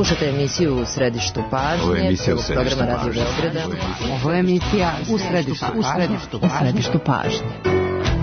Slušate emisiju U središtu pažnje. Ovo je emisija U središtu pažnje. Radio Beograda. Ovo je emisija U središtu pažnje.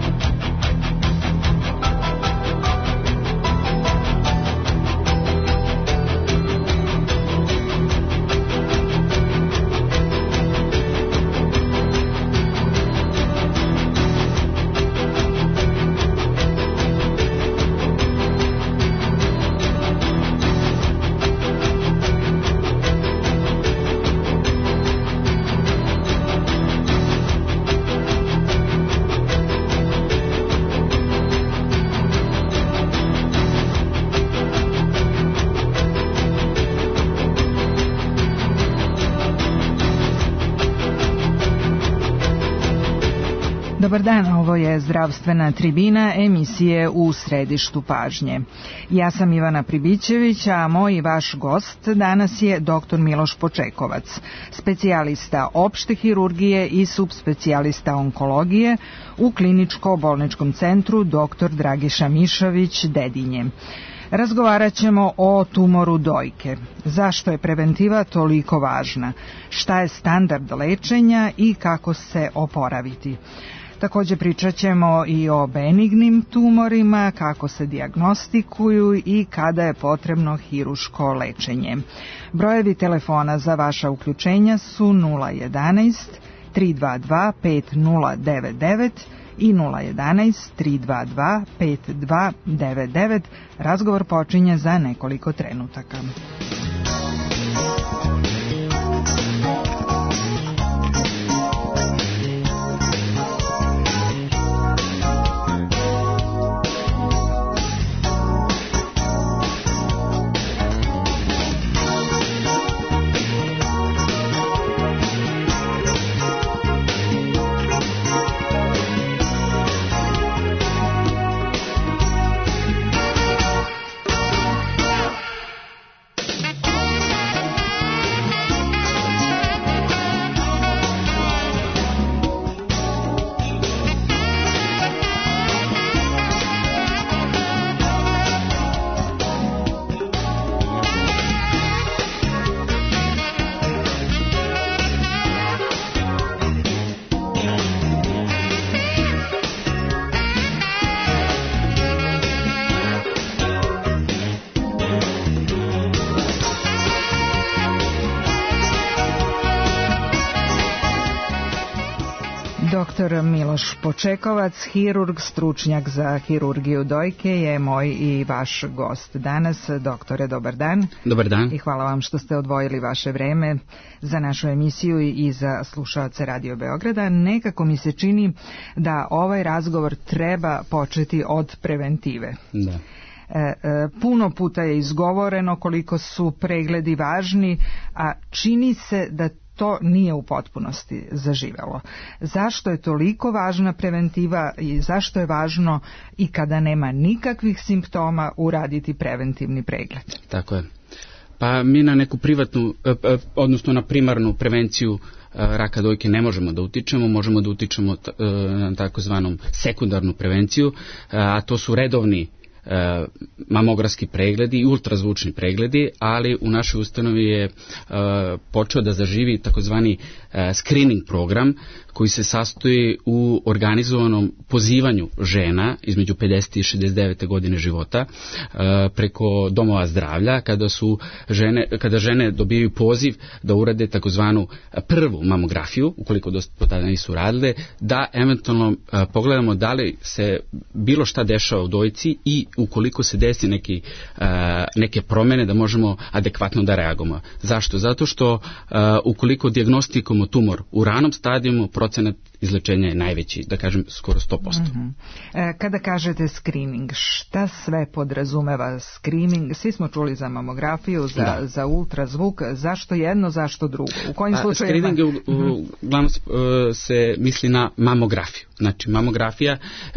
Dobar dan, ovo je zdravstvena tribina emisije U središtu pažnje. Ja sam Ivana Pribićević, a moj i vaš gost danas je dr. Miloš Počekovac, specijalista opšte hirurgije i subspecijalista onkologije u kliničko-bolničkom centru dr. Dragiša Mišović, Dedinje. Razgovarat ćemo o tumoru dojke. Zašto je preventiva toliko važna? Šta je standard lečenja i kako se oporaviti? Također pričat ćemo i o benignim tumorima, kako se dijagnostikuju i kada je potrebno hiruško lečenje. Brojevi telefona za vaša uključenja su 011 322 5099 i 011 322 5299. Razgovor počinje za nekoliko trenutaka. Dr. Miloš Počekovac, hirurg, stručnjak za hirurgiju dojke, je moj i vaš gost danas. Doktore, dobar dan. Dobar dan. I hvala vam što ste odvojili vaše vreme za našu emisiju i za slušaoce Radio Beograda. Nekako mi se čini da ovaj razgovor treba početi od preventive. Da. Puno puta je izgovoreno koliko su pregledi važni, a čini se da to nije u potpunosti zaživelo. Zašto je toliko važna preventiva i zašto je važno i kada nema nikakvih simptoma uraditi preventivni pregled? Tako je. Pa mi na neku privatnu, odnosno na primarnu prevenciju raka dojke ne možemo da utičemo, možemo da utičemo na takozvanom sekundarnu prevenciju, a to su redovni mamografski pregledi i ultrazvučni pregledi, ali u našoj ustanovi je počeo da zaživi takozvani screening program koji se sastoji u organizovanom pozivanju žena između 50 i 69. godine života preko domova zdravlja, kada žene dobijaju poziv da urade takozvanu prvu mamografiju, ukoliko do tada nisu radile, da eventualno pogledamo da li se bilo šta dešava u dojci i ukoliko se desi neke promene da možemo adekvatno da reagujemo. Zašto? Zato što ukoliko dijagnostikujemo tumor u ranom stadijumu, procenat izlečenja je najveći, da kažem skoro 100%. Mm-hmm. Kada kažete screening, šta sve podrazumeva screening? Svi smo čuli za mamografiju, za ultrazvuk, zašto jedno, zašto drugo? U kojim slučajima? Screening uglavnom se misli na mamografiju. Znači mamografija,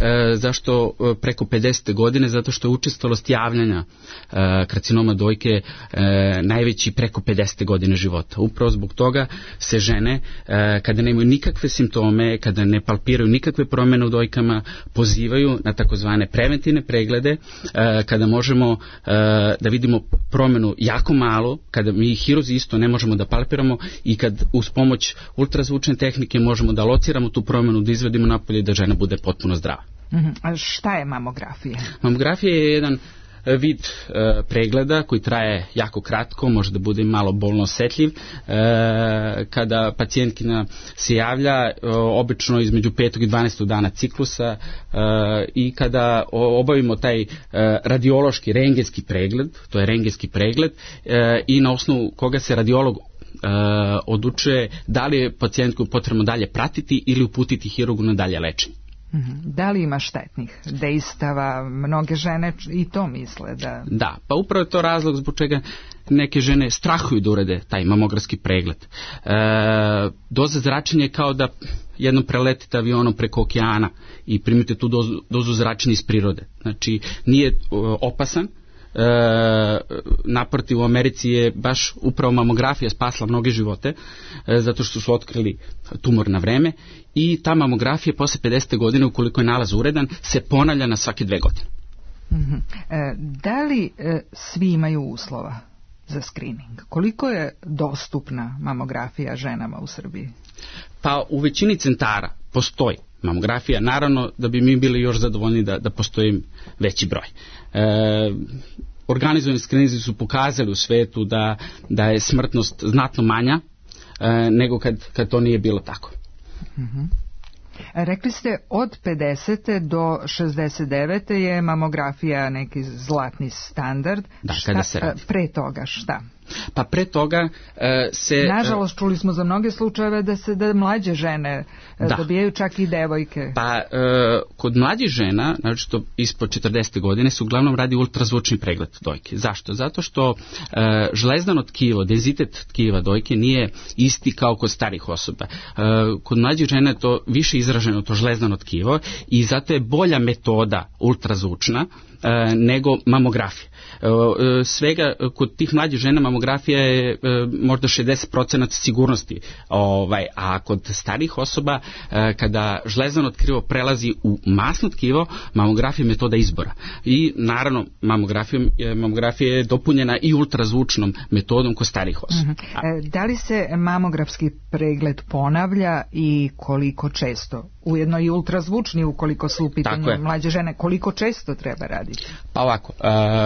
zašto preko 50. godine? Zato što je učestalost javljanja karcinoma dojke najveći preko 50. godine života. Upravo zbog toga se žene, kada nemaju nikakve simptome žene, kada ne palpiraju nikakve promene u dojkama, pozivaju na takozvane preventivne preglede, kada možemo da vidimo promenu jako malo, kada mi hirurzi isto ne možemo da palpiramo i kad uz pomoć ultrazvučne tehnike možemo da lociramo tu promenu, da izvedimo napolje i da žena bude potpuno zdrava. A šta je mamografija? Mamografija je jedan vid pregleda koji traje jako kratko, može da bude malo bolno osetljiv. Kada pacijentkina se javlja, obično između 5. i 12. dana ciklusa, i kada obavimo taj radiološki rentgenski pregled, to je rentgenski pregled, i na osnovu koga se radiolog odlučuje da li je pacijentku potrebno dalje pratiti ili uputiti hirurgu na dalje lečenje. Da li ima štetnih dejstava? Mnoge žene i to misle da... Da, pa upravo je to razlog zbog čega neke žene strahuju da urade taj mamografski pregled. Doza zračenja je kao da jednom preletite avionom preko okeana i primite tu dozu zračenja iz prirode. Znači, nije opasan. Naprotiv, u Americi je baš upravo mamografija spasla mnoge živote, zato što su otkrili tumor na vreme, i ta mamografija posle 50. godine, ukoliko je nalaz uredan, se ponavlja na svake 2 godine. Da li svi imaju uslova za screening? Koliko je dostupna mamografija ženama u Srbiji? Pa u većini centara postoji mamografija, naravno da bi mi bili još zadovoljni da postoji veći broj. Organizovani skrininzi su pokazali u svetu da je smrtnost znatno manja nego kad to nije bilo tako. Rekli ste od 50. do 69. je mamografija neki zlatni standard. Da, kada se radi. Pre toga šta? Pa pre toga se... Nažalost, čuli smo za mnoge slučajeve da mlađe žene dobijaju čak i devojke. Pa kod mlađih žena, znači to ispod 40. godine, se uglavnom radi ultrazvučni pregled dojke. Zašto? Zato što žlezdano tkivo, denzitet tkiva dojke nije isti kao kod starih osoba. Kod mlađih žena je to više izraženo, to žlezdano tkivo, i zato je bolja metoda ultrazvučna nego mamografija. Svega kod tih mlađih žena mamografija je možda 60% sigurnosti, a kod starih osoba kada žlezdano tkivo prelazi u masno tkivo, mamografija je metoda izbora. I naravno mamografija je dopunjena i ultrazvučnom metodom kod starih osoba. Da li se mamografski pregled ponavlja i koliko često? Ujedno i ultrazvučni ukoliko su u pitanju mlađe žene, koliko često treba raditi? Pa ovako,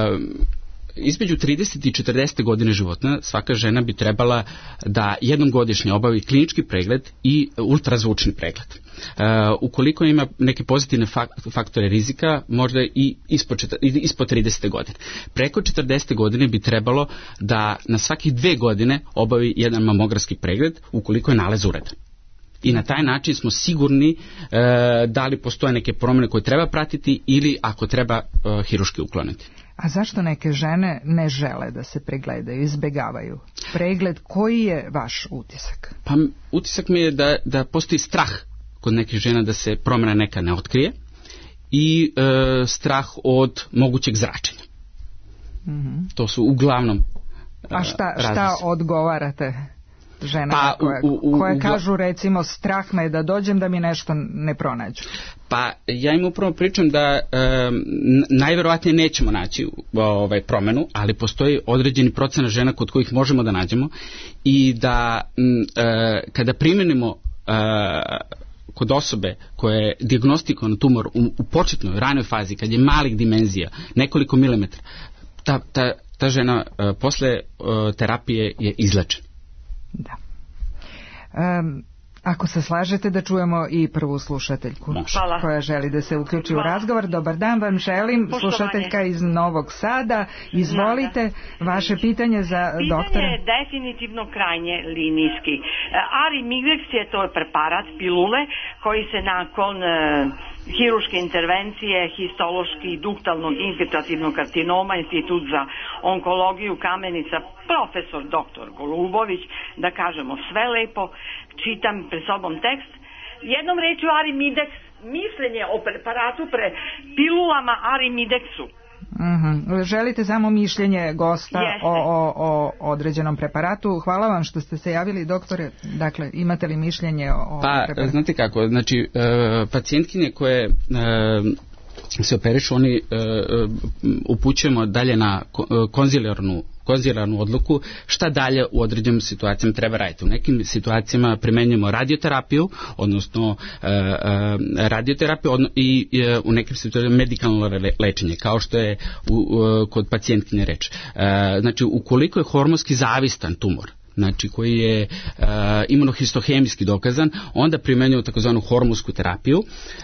između 30 i 40 godine života svaka žena bi trebala da jednom godišnje obavi klinički pregled i ultrazvučni pregled. Ukoliko ima neke pozitivne faktore rizika, možda i ispod 30. godine. Preko 40. godine bi trebalo da na svakih 2 godine obavi jedan mamografski pregled ukoliko je nalaz uredan. I na taj način smo sigurni da li postoje neke promjene koje treba pratiti ili ako treba hirurški ukloniti. A zašto neke žene ne žele da se pregledaju, izbegavaju pregled? Koji je vaš utisak? Pa utisak mi je da postoji strah kod nekih žena da se promjena neka ne otkrije i strah od mogućeg zračenja. To su uglavnom A šta odgovarate ženama koje kažu recimo strah me je da dođem da mi nešto ne pronađu? Pa ja im upravo pričam da najverovatnije nećemo naći promenu, ali postoji određeni procenat žena kod kojih možemo da nađemo i da kada primenimo kod osobe koja je dijagnostikovana tumor u početnoj, ranoj fazi, kad je malih dimenzija, nekoliko milimetara, ta žena posle terapije je izlečena. Da. Ako se slažete da čujemo i prvu slušateljku koja želi da se uključi u razgovor. Dobar dan vam želim, slušateljka iz Novog Sada. Izvolite, vaše pitanje za doktora. Pitanje je definitivno krajnje linijski. Arimidex je to preparat pilule koji se nakon hiruške intervencije, histološki i duktalnog infiltrativnog karcinoma, Institut za onkologiju Kamenica, profesor dr. Golubović, da kažemo sve lepo, čitam pred sobom tekst. Jednom rečju Arimidex, mišljenje o preparatu pilulama Arimidexu. Želite samo mišljenje gosta o određenom preparatu. Hvala vam što ste se javili, doktore. Dakle, imate li mišljenje o preparatu? Znate kako, znači pacijentkinje koje se operišu, oni upućujemo dalje na konzilijarnu odluku šta dalje u određenim situacijama treba raditi. U nekim situacijama primenjujemo radioterapiju, odnosno i u nekim situacijama medikalno lečenje, kao što je kod pacijentkinje reč. Znači, ukoliko je hormonski zavistan tumor, znači koji je imunohistohemijski dokazan, onda primenjujemo takozvanu hormonsku terapiju,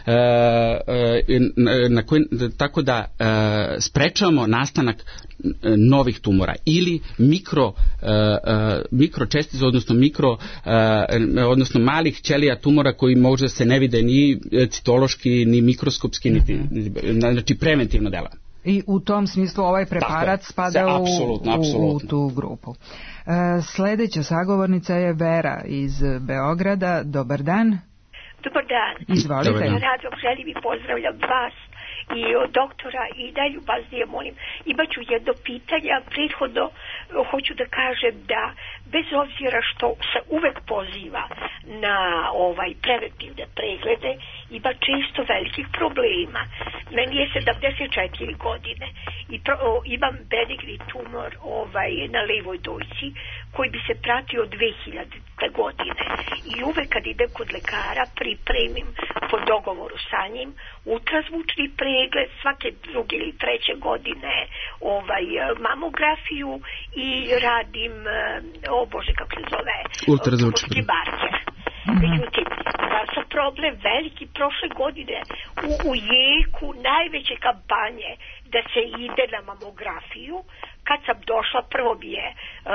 tako da sprečavamo nastanak novih tumora ili mikročestica, odnosno malih ćelija tumora koji možda se ne vide ni citološki, ni mikroskopski, znači preventivno dela. I u tom smislu ovaj preparat spada u tu grupu. Sledeća sagovornica je Vera iz Beograda. Dobar dan. Dobar dan. Izvolite. Rado želim i pozdravljam vas i od doktora i najljubaznije molim. Imaću jedno pitanje, a prethodno hoću da kažem da bez obzira što se uvek poziva na preventivne preglede, ima često velikih problema. Meni je 74 godine i imam benigni tumor na levoj dojci koji bi se pratio od 2000. godine. I uvek kad idem kod lekara pripremim po dogovoru sa njim ultrazvučni pregled svake druge ili treće godine mamografiju i radim kako se zove ultrazvučni marker. Međutim, sa problem veliki prošle godine u jeku najveće kampanje da se ide na mamografiju. Kad sam došla, prvo mi je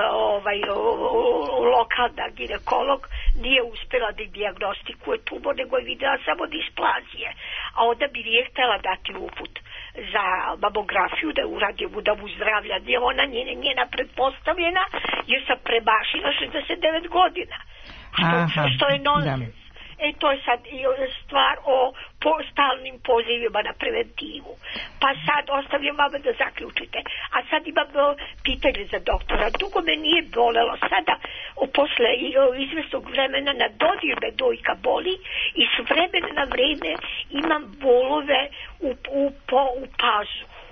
lokalna ginekolog nije uspjela da dijagnostikuje tumor, nego je videla samo displazije, a onda bi nije htjela dati uput za mamografiju da uradim da mu zdravlja, nije ona njena pretpostavljena, jer sam premašila 69 godina, što je nonsens. To je sad stvar o stalnim pozivima na preventivu. Pa sad ostavljam vama da zaključite. A sad imam pitanje za doktora. Dugo me nije bolelo. Sada, posle izvesnog vremena na dodir me dojka boli i s vremena na vreme imam bolove u pazuhu.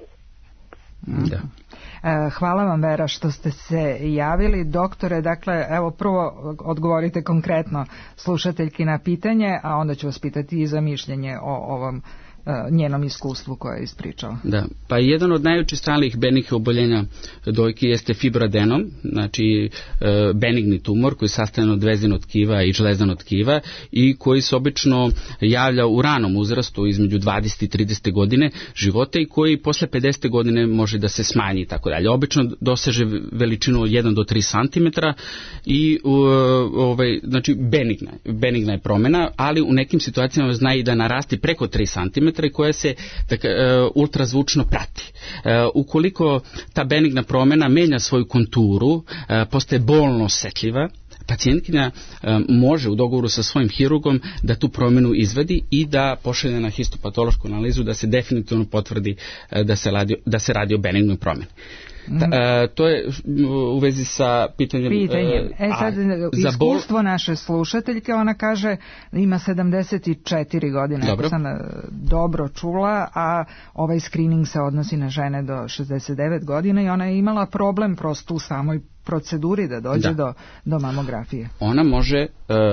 Da. Hvala vam, Vera, što ste se javili. Doktore, dakle, evo prvo odgovorite konkretno slušateljki na pitanje, a onda ću vas pitati i za mišljenje o ovom njenom iskustvu koje je ispričala. Da, pa jedan od najučestalijih benignih oboljenja dojke jeste fibroadenom, znači benigni tumor koji je sastavljen od vezivnog tkiva i žlezdanog tkiva i koji se obično javlja u ranom uzrastu između 20 i 30 godine života i koji posle 50 godine može da se smanji i tako dalje. Obično doseže veličinu 1 do 3 cm i znači benigna je promjena, ali u nekim situacijama zna i da narasti preko 3 cm i koja se ultrazvučno prati. Ukoliko ta benigna promjena menja svoju konturu, postaje bolno osetljiva, pacijentkinja može u dogovoru sa svojim hirurgom da tu promjenu izvadi i da pošalje na histopatološku analizu da se definitivno potvrdi da se radi o benignoj promjeni. To je u vezi sa pitanjem. Sad, iskustvo naše slušateljke, ona kaže ima 74 godine, ako sam dobro čula, a ovaj screening se odnosi na žene do 69 godina i ona je imala problem prosto u samoj proceduri da dođe do mamografije. Ona može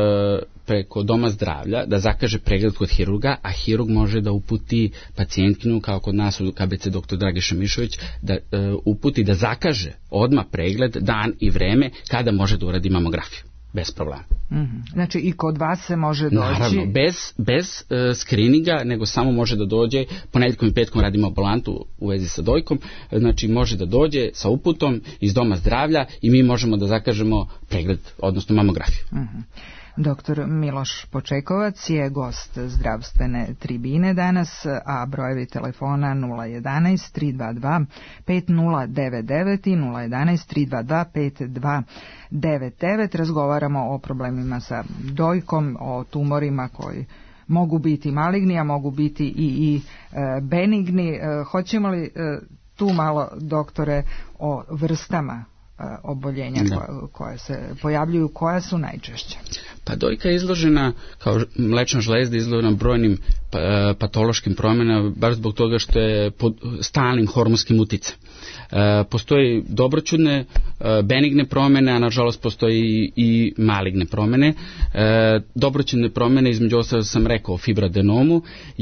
preko doma zdravlja da zakaže pregled kod hirurga, a hirurg može da uputi pacijentkinju, kao kod nas u KBC dr. Dragiša Mišović, da uputi da zakaže odmah pregled, dan i vreme kada može da uradi mamografiju. Bez problema. Znači i kod vas se može doći? Naravno, bez screeninga, nego samo može da dođe, ponedjeljkom i petkom radimo ambulantu u vezi sa dojkom, znači može da dođe sa uputom iz doma zdravlja i mi možemo da zakažemo pregled, odnosno mamografiju. Doktor Miloš Počekovac je gost zdravstvene tribine danas, a brojevi telefona 011 322 5099 i 011 322 5299. Razgovaramo o problemima sa dojkom, o tumorima koji mogu biti maligni, a mogu biti i benigni. Hoćemo li tu malo, doktore, o vrstama oboljenja koje se pojavljuju, koja su najčešće? Pa dojka je izložena, kao mlečna žlezda, izložena brojnim patološkim promjenama, baš zbog toga što je pod stalnim hormonskim uticajem. Postoji dobroćudne, benigne promjene, a nažalost postoji i maligne promjene. Dobroćudne promjene, između ostalog sam rekao, fibroadenomu,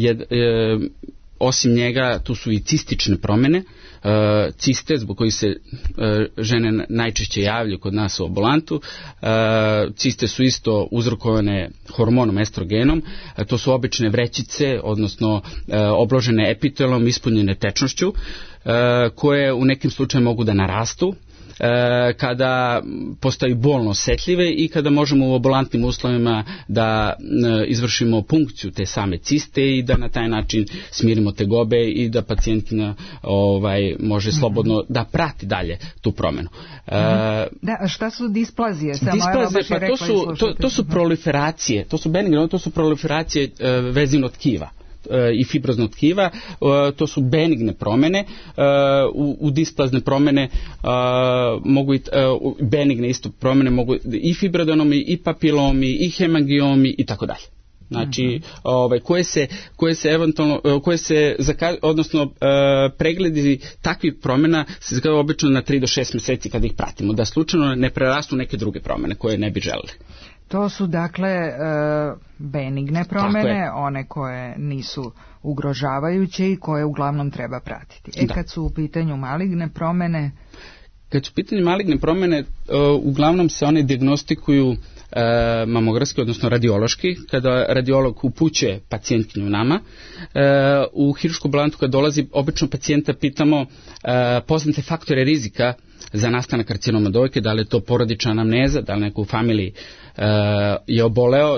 osim njega tu su i cistične promjene, ciste zbog kojih se žene najčešće javljaju kod nas u ambulantu. Ciste su isto uzrokovane hormonom estrogenom, to su obične vrećice, odnosno obložene epitelom, ispunjene tečnošću, koje u nekim slučajima mogu da narastu kada postaju bolno osjetljive i kada možemo u ambulantnim uslovima da izvršimo punkciju te same ciste i da na taj način smirimo tegobe i da pacijentkinja može slobodno da prati dalje tu promjenu. Da, šta su displazije? Displazije, to su proliferacije, to su benigne, to su proliferacije vezivnog tkiva i fibroznog tkiva, to su benigne promjene, u displazne promjene mogu benigne isto promjene mogu i fibroadenomi, i papilomi, i hemangiomi i tako dalje. Znači, koje se eventualno, odnosno pregledi takvih promjena se zgledaju obično na 3 do 6 mjeseci kada ih pratimo, da slučajno ne prerastu neke druge promjene koje ne bi želeli. To su dakle benigne promjene, one koje nisu ugrožavajuće i koje uglavnom treba pratiti. Kad su u pitanju maligne promjene? Kad su u pitanju maligne promjene, uglavnom se one dijagnostikuju mamografski, odnosno radiološki, kada radiolog upućuje pacijentkinju nama. U hirušku ambulantu kad dolazi, obično pacijenta pitamo poznate faktore rizika za nastanak karcinoma dojke, da li je to porodična anamneza, da li neko u familiji je oboleo,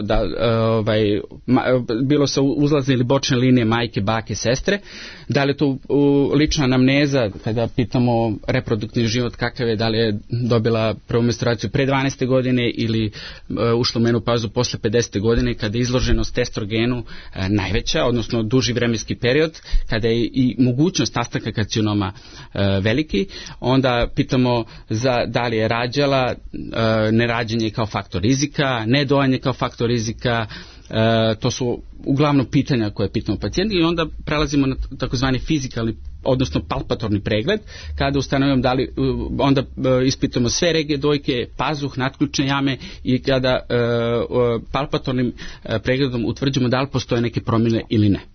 bilo sa uzlazne ili bočne linije majke, bake, sestre, da li je to lična anamneza, kada pitamo reproduktivni život kakav je, da li je dobila prvu menstruaciju pre 12. godine ili ušla u menopauzu posle 50. godine, kada je izloženost estrogenu najveća, odnosno duži vremenski period, kada je i mogućnost nastanka karcinoma veliki, onda pitamo da li je rađala, nerađanje kao faktor rizika, nedojanje kao faktor rizika, to su uglavnom pitanja koje pitamo pacijenti i onda prelazimo na takozvani fizikalni, odnosno palpatorni pregled, kada ustanovimo da li, onda ispitamo sve regije dojke, pazuh, natključne jame i kada palpatornim pregledom utvrđujemo da li postoje neke promjene ili ne.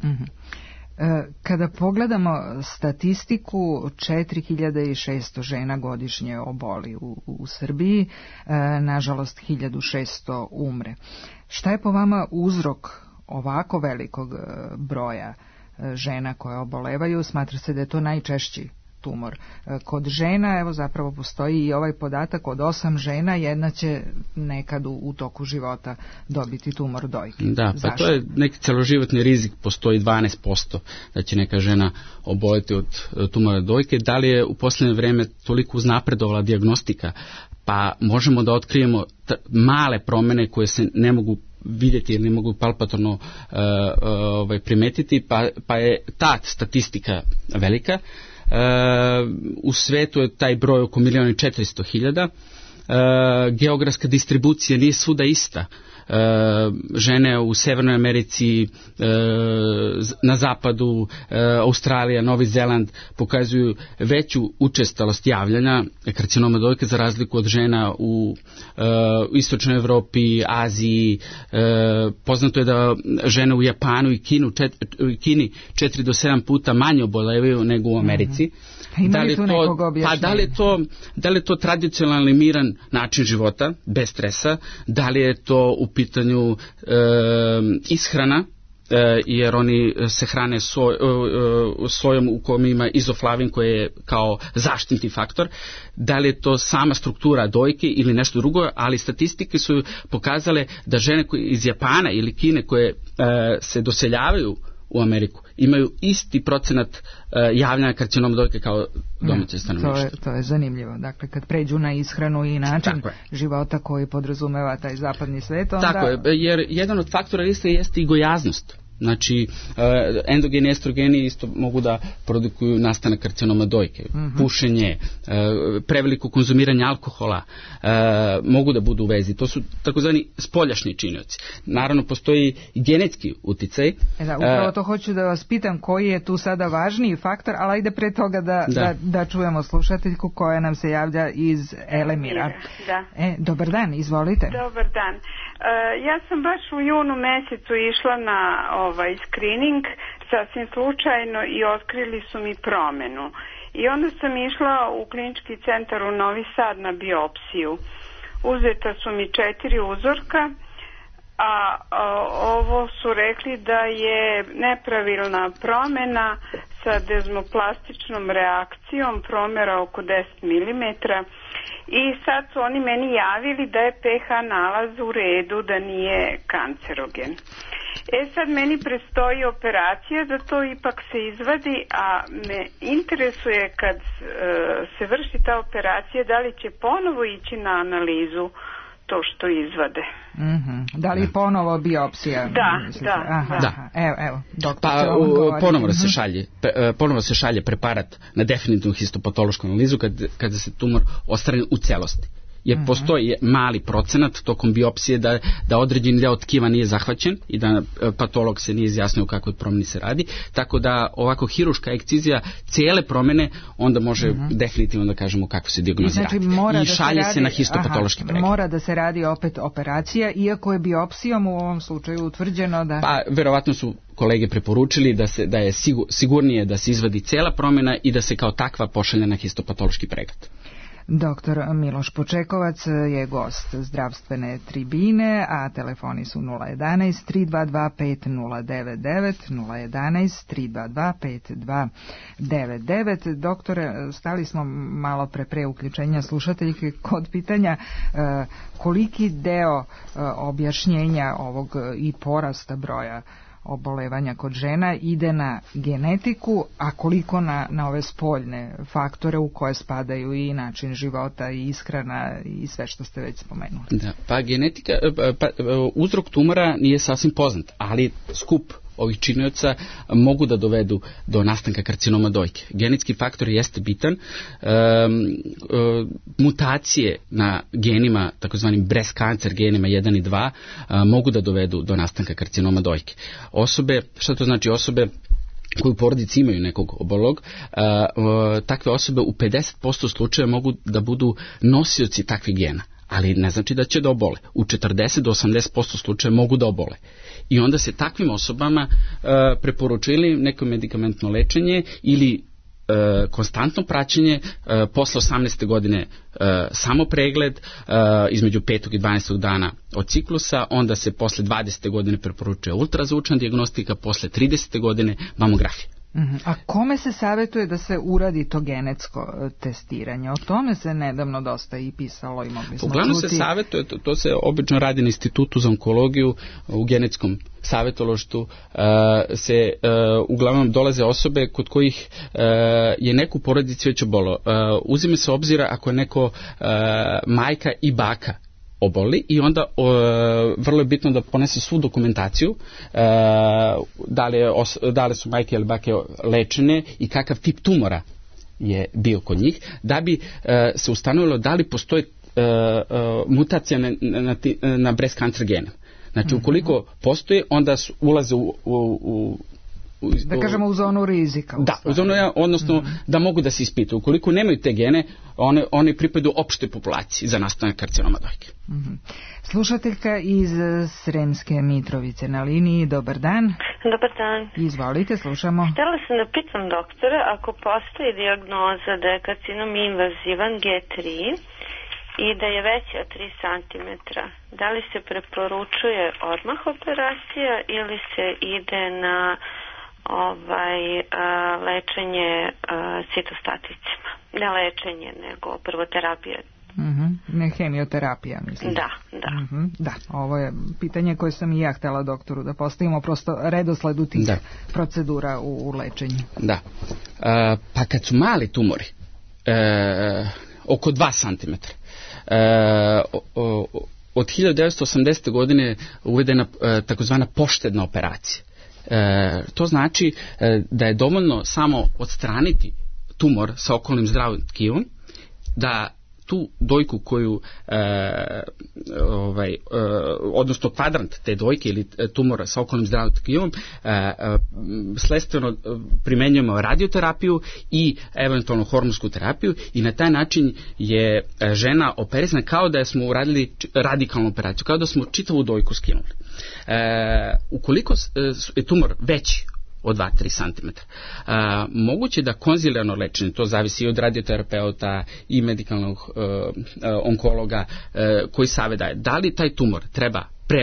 Kada pogledamo statistiku, 4600 žena godišnje oboli u Srbiji, nažalost 1600 umre. Šta je po vama uzrok ovako velikog broja žena koje obolevaju? Smatra se da je to najčešći tumor. Kod žena, evo zapravo postoji i ovaj podatak, od 8 žena jedna će nekad u toku života dobiti tumor dojke. Da, pa to je neki celoživotni rizik, postoji 12% da će neka žena oboliti od tumora dojke. Da li je u posljednje vrijeme toliko uznapredovala dijagnostika, pa možemo da otkrijemo male promjene koje se ne mogu vidjeti ili ne mogu palpatorno primetiti, pa je ta statistika velika. U svetu je taj broj oko 1.400.000. Geografska distribucija nije svuda ista. Žene u Severnoj Americi, na zapadu, Australija, Novi Zeland pokazuju veću učestalost javljanja karcinoma dojke za razliku od žena u istočnoj Evropi, Aziji. Poznato je da žene u Japanu i Kini 4 do 7 puta manje obolevaju nego u Americi. Da li je to tradicionalni miran način života, bez stresa, da li je to u pitanju ishrana, jer oni se hrane sojom u kojem ima izoflavin koji je kao zaštitni faktor, da li je to sama struktura dojke ili nešto drugo, ali statistike su pokazale da žene iz Japana ili Kine koje se doseljavaju u Ameriku imaju isti procenat javljanja karcinoma dojke kao domaće stanovništvo. To je zanimljivo. Dakle, kad pređu na ishranu i način života koji podrazumeva taj zapadni svijet, onda... Tako je, jer jedan od faktora rizika jeste i gojaznost. Znači, endogeni estrogeni isto mogu da produkuju nastanak karcinoma dojke, pušenje, preveliko konzumiranje alkohola, mogu da budu u vezi. To su takozvani spoljašnji činioci. Naravno, postoji i genetski uticaj. Upravo to hoću da vas pitam, koji je tu sada važniji faktor, ali ajde pre toga da čujemo slušateljku koja nam se javlja iz Elemira. Dobar dan, izvolite. Dobar dan. Ja sam baš u junu mesecu išla na screening sasvim slučajno i otkrili su mi promenu. I onda sam išla u klinički centar u Novi Sad na biopsiju. Uzeta su mi 4 uzorka, a ovo su rekli da je nepravilna promena sa dezmoplastičnom reakcijom promjera oko 10 mm. I sad su oni meni javili da je pH nalaz u redu, da nije kancerogen. Sad meni predstoji operacija da to ipak se izvadi, a me interesuje kad se vrši ta operacija da li će ponovo ići na analizu to što izvade. Da li ponovo biopsija? Da. Evo, doktor, ponovo se šalje preparat na definitivnu histopatološku analizu kada se tumor ostane u celosti. Jer postoji mali procenat tokom biopsije da određeni deo tkiva nije zahvaćen i da patolog se nije izjasnio o kakvoj promjeni se radi, tako da ovako hiruška ekcizija cijele promjene onda može definitivno da kažemo kako se dijagnozirati. I šalje se na histopatološki pregled. Mora da se radi opet operacija, iako je biopsijom u ovom slučaju utvrđeno da... Pa verovatno su kolege preporučili da je sigurnije da se izvadi cijela promjena i da se kao takva pošalje na histopatološki pregled. Doktor Miloš Počekovac je gost zdravstvene tribine, a telefoni su 011 322 5099, 011 322 5299. Doktore, stali smo malo pre uključenja slušateljke kod pitanja koliki deo objašnjenja ovog i porasta broja obolevanja kod žena ide na genetiku, a koliko na ove spoljne faktore u koje spadaju i način života i ishrana i sve što ste već spomenuli. Da, pa genetika, uzrok tumora nije sasvim poznat, ali skup ovih činioca mogu da dovedu do nastanka karcinoma dojke. Genetski faktor jeste bitan. Mutacije na genima, takozvanim breast cancer genima 1 i 2, mogu da dovedu do nastanka karcinoma dojke. Šta to znači osobe koji u porodici imaju nekog obolog, takve osobe u 50% slučaja mogu da budu nosioci takvih gena, ali ne znači da će da obole. U 40 do 80% slučaja mogu da obole. I onda se takvim osobama preporučili neko medikamentno lečenje ili konstantno praćenje, posle 18. godine samo pregled između 5. i 12. dana od ciklusa, onda se posle 20. godine preporučuje ultrazvučna dijagnostika, posle 30. godine mamografija. A kome se savjetuje da se uradi to genetsko testiranje? O tome se nedavno dosta i pisalo i mogli smo uglavnom čuti. Se savjetuje, to se obično radi na Institutu za onkologiju, u genetskom savjetološtvu se uglavnom dolaze osobe kod kojih je neku porodici već obolo. Uzime se obzira ako je neko majka i baka oboli i onda vrlo je bitno da ponese svu dokumentaciju da li su majke ili bake lečene i kakav tip tumora je bio kod njih, da bi se ustanovilo da li postoji mutacija na breast cancer genu. Znači ukoliko postoji, onda ulaze da kažemo u zonu rizika. Da, u zonu, odnosno da mogu da se ispitaju. Ukoliko nemaju te gene, one pripadaju opštoj populaciji za nastanak karcinoma dojke. Slušateljka iz Sremske Mitrovice na liniji, dobar dan. Dobar dan. Izvolite, slušamo. Htjela sam da pitam doktora, ako postoji dijagnoza da je karcinom invazivan G3 i da je veći od 3 cm, da li se preporučuje odmah operacija ili se ide na lečenje citostaticima? Ne lečenje, nego prvo terapija. Ne hemioterapija, mislim. Da. Da, ovo je pitanje koje sam i ja htjela doktoru da postavimo, prosto redosledu tih procedura u lečenju. Da, pa kad su mali tumori, oko 2 cm, od 1980. godine uvedena takozvana poštedna operacija. To znači da je dovoljno samo odstraniti tumor sa okolnim zdravim tkivom, da tu dojku koju odnosno kvadrant te dojke ili tumora sa okolnim zdravim tkivom sledstveno primenjujemo radioterapiju i eventualno hormonsku terapiju i na taj način je žena operisana kao da smo uradili radikalnu operaciju, kao da smo čitavu dojku skinuli. Ukoliko je tumor veći od 2-3 cm. Moguće da konzilijarno lečenje, to zavisi i od radioterapeuta i medikalnog onkologa koji savjet daje. Da li taj tumor treba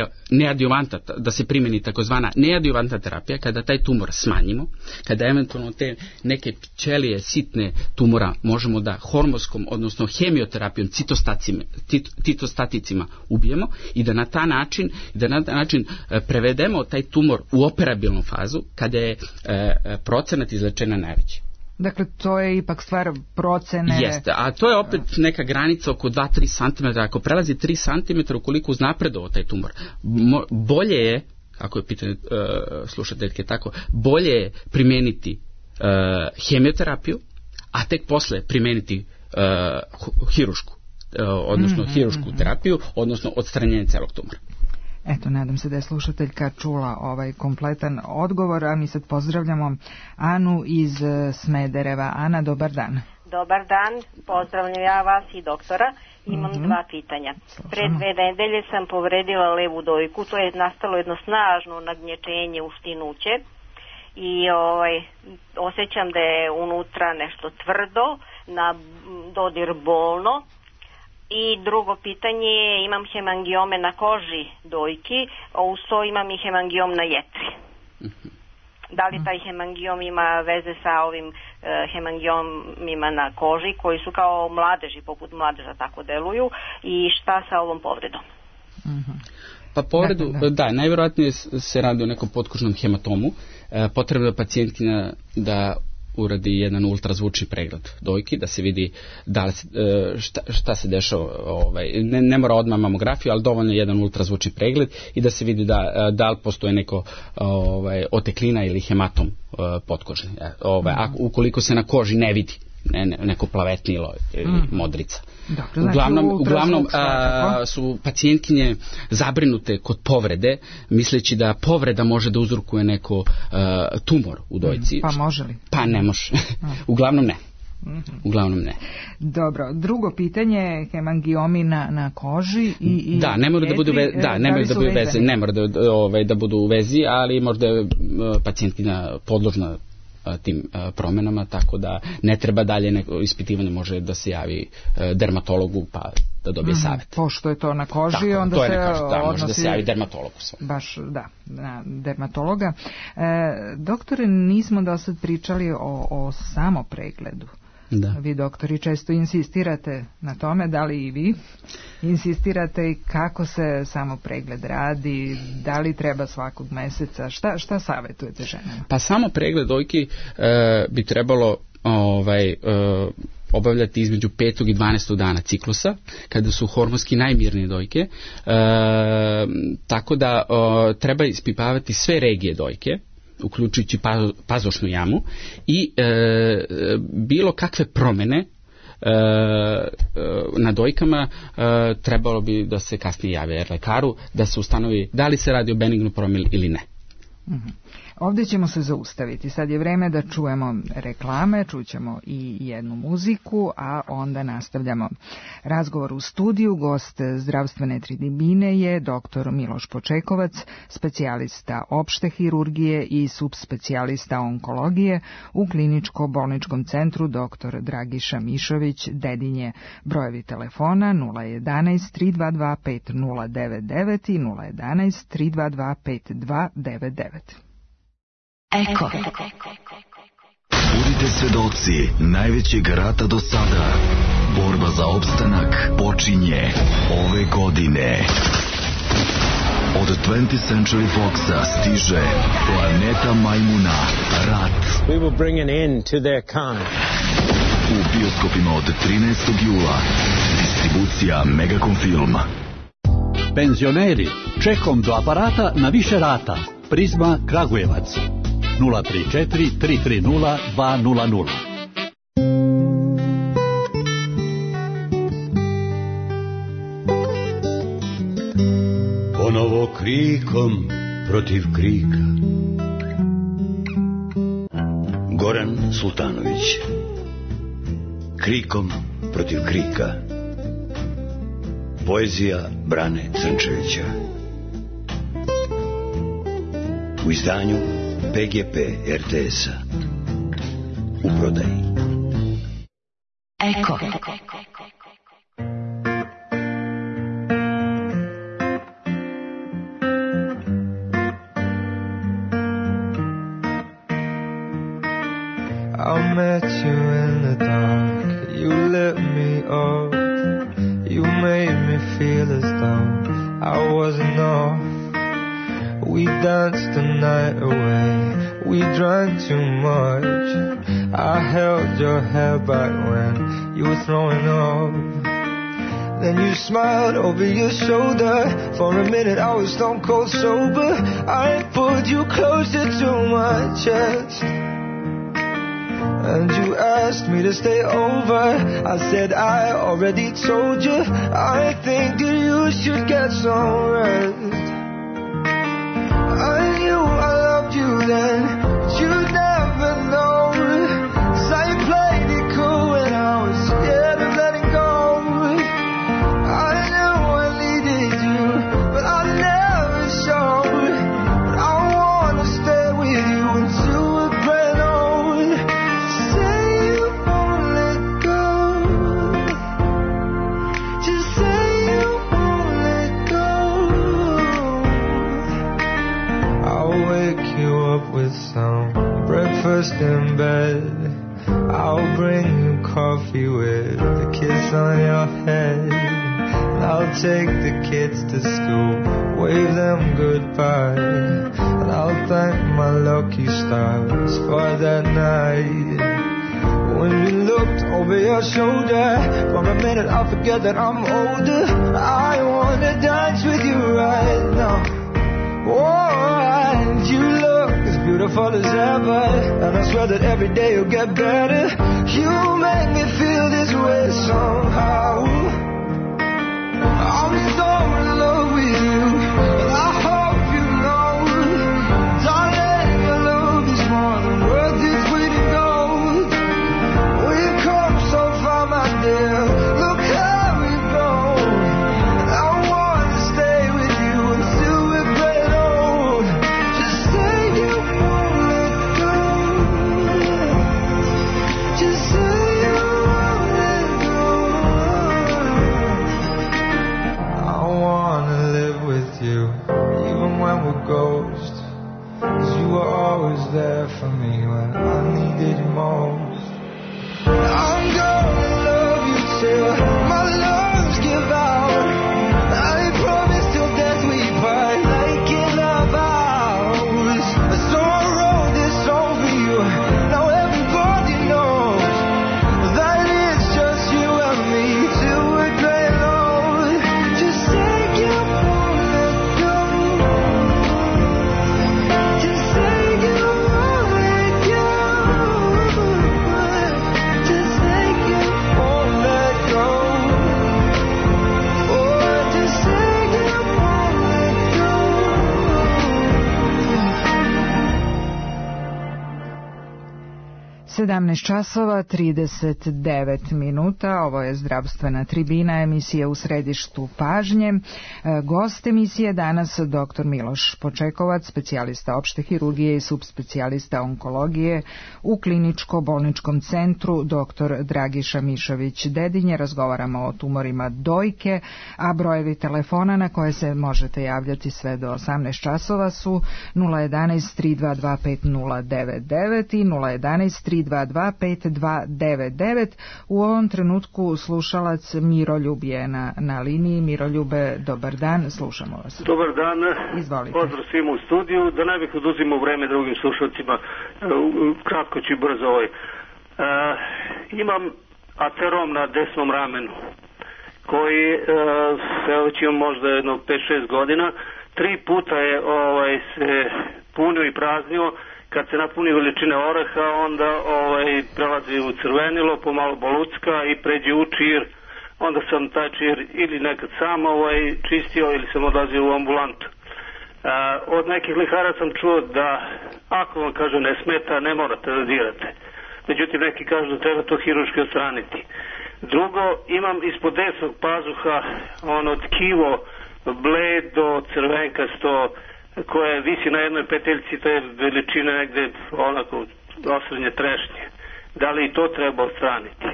da se primeni takozvana neadjuvantna terapija, kada taj tumor smanjimo, kada eventualno te neke ćelije sitne tumora možemo da hormonskom, odnosno hemioterapijom, citostaticima ubijemo i da na taj način prevedemo taj tumor u operabilnu fazu kada je procenat izlečenja najveći. Dakle, to je ipak stvar procene... Jeste, a to je opet neka granica oko 2-3 cm. Ako prelazi 3 cm, ukoliko uznapredovao taj tumor, bolje je, ako je pitanje slušateljke tako, bolje je primeniti hemioterapiju, a tek posle primeniti hirušku, odnosno hirušku terapiju, odnosno odstranjenje celog tumora. Eto, nadam se da je slušateljka čula ovaj kompletan odgovor, a mi sad pozdravljamo Anu iz Smedereva. Ana, dobar dan. Dobar dan, pozdravljam ja vas i doktora. Imam dva pitanja. Pre 2 nedelje sam povredila levu dojku, to je nastalo jedno snažno nagnječenje u štinuće i osjećam da je unutra nešto tvrdo, na dodir bolno. I drugo pitanje je, imam hemangiome na koži dojki, a uz to imam i hemangiom na jetri. Da li taj hemangiom ima veze sa ovim hemangiomima na koži koji su kao mladeži, poput mladeža tako deluju, i šta sa ovom povredom? Pa povredu, da, najvjerojatnije se radi o nekom potkožnom hematomu. Potrebno je pacijentkinja da uradi jedan ultrazvučni pregled dojki, da se vidi da li, šta se dešava, ne mora odmah mamografiju, ali dovoljno je jedan ultrazvučni pregled i da se vidi da li postoje neko oteklina ili hematom potkožni. Ukoliko se na koži ne vidi neko plavetnilo ili modrica. Dakle, uglavnom su pacijentkinje zabrinute kod povrede, misleći da povreda može da uzrokuje neko tumor u dojci. Pa može li? Pa ne može. Uglavnom ne. Uglavnom ne. Dobro, drugo pitanje, hemangiomi na koži i da, ne mora da budu veze, ne mora da budu u vezi, ali možda je pacijentkinja podložna tim promenama, tako da ne treba dalje neko ispitivanje, može da se javi dermatologu pa da dobije savjet. Pošto je to na koži, tako, onda to se odnosi... može da se javi dermatologu. Baš, da, na dermatologa. Doktore, nismo do sad pričali o samopregledu. Da. Vi, doktori, često insistirate na tome, da li i vi insistirate i kako se samo pregled radi, da li treba svakog meseca, šta savjetujete ženama? Pa samo pregled dojki bi trebalo obavljati između 5. i 12. dana ciklusa, kada su hormonski najmirnije dojke, tako da treba ispipavati sve regije dojke, uključujući pazošnu jamu i bilo kakve promjene na dojkama trebalo bi da se kasnije jave lekaru, da se ustanovi da li se radi o benignu promjeni ili ne. Ovdje ćemo se zaustaviti. Sad je vreme da čujemo reklame, čućemo i jednu muziku, a onda nastavljamo razgovor u studiju. Gost zdravstvene tribine je dr. Miloš Počekovac, specijalista opšte hirurgije i subspecijalista onkologije u kliničko-bolničkom centru dr. Dragiša Mišović, Dedinje. Brojevi telefona 011 322 5099 i 011 322 5299. Eko. Budite svedoci najvećeg rata do sada. Borba za opstanak počinje ove godine. Od 20th Century Foxa stiže Planeta Majmuna, rat. We will bring an end to their kind. U bioskopima od 13. jula. Distribucija Megacom Film. Penzioneri, čekom do aparata na više rata. Prizma Kragujevac 034 330 200. Ponovo krikom protiv krika. Goran Sultanović. Krikom protiv krika. Poezija Brane Crnčevića. U izdanju PGP RTS-a. U prodaji. Eko. I met you in the dark, you lit me up, you made me feel as though I wasn't off. We danced the night away, we drank too much. I held your hair back when you were throwing up. Then you smiled over your shoulder. For a minute I was stone cold sober. I pulled you closer to my chest, and you asked me to stay over. I said I already told you. I think that you should get some rest. I knew I loved you then, but you never know. 'Cause I played it cool when I was scared of letting go. I knew I needed you, but I never showed. But I wanna stay with you until we're grand old. Say you won't let go. Just say you won't let go. I'll wake you up with some breakfast in bed. I'll bring you coffee with a kiss on your head. I'll take the kids to school, wave them goodbye, and I'll thank my lucky stars for that night. When you looked over your shoulder, for a minute I forget that I'm older. I wanna dance with you right now. Oh, and you look as beautiful as ever, and I swear that every day you'll get better. You make me feel this way somehow. I'm so in love with you, and I hope you know, darling, your love is more than worth its weight in gold. We've come so far, my dear, look how we've grown. And I want to stay with you until we're great old. Just say you won't let go. Just say you won't let go. I wanna live with you, even when we're ghosts. 'Cause you were always there for me when I needed you most. I'm gonna love you till my lungs give out. I promise till death we part, like in our vows. So I wrote this song for you, now everybody knows that it's just you and me till we're great old. Just say you won't let go. Just say you won't let go. Just say you won't let go. Oh, just say you won't let go. 17 časova 39 minuta, ovo je Zdravstvena tribina, emisija u središtu pažnje. Gost emisije danas dr. Miloš Počekovac, specijalista opšte hirurgije i subspecijalista onkologije u kliničko-bolničkom centru dr. Dragiša Mišović Dedinje. Razgovaramo o tumorima dojke, a brojevi telefona na koje se možete javljati sve do 18 časova su 011 322 5099 i 011 322 5299. U ovom trenutku slušalac Miroljub je na liniji. Miroljube, dobar dan, slušamo vas. Dobar dan, izvolite. Pozdrav svima u studiju, da ne bih oduzimao vreme drugim slušalcima, kratko ću brzo imam aterom na desnom ramenu, koji se već imam možda jedno 5-6 godina, 3 puta je se punio i praznio, kad se napuni veličine oreha, onda prelazi u crvenilo, pomalo bolucka i pređe u čir. Onda sam taj čir ili nekad sam čistio ili sam odlazio u ambulantu. Od nekih lekara sam čuo da ako vam kažu ne smeta, ne morate da dirate. Međutim, neki kažu da treba to hiruški odstraniti. Drugo, imam ispod desnog pazuha tkivo bledo, crvenkasto, koje visi na jednoj peteljci, to je veličina negde onako osrednje trešnje. Da li i to treba odstraniti?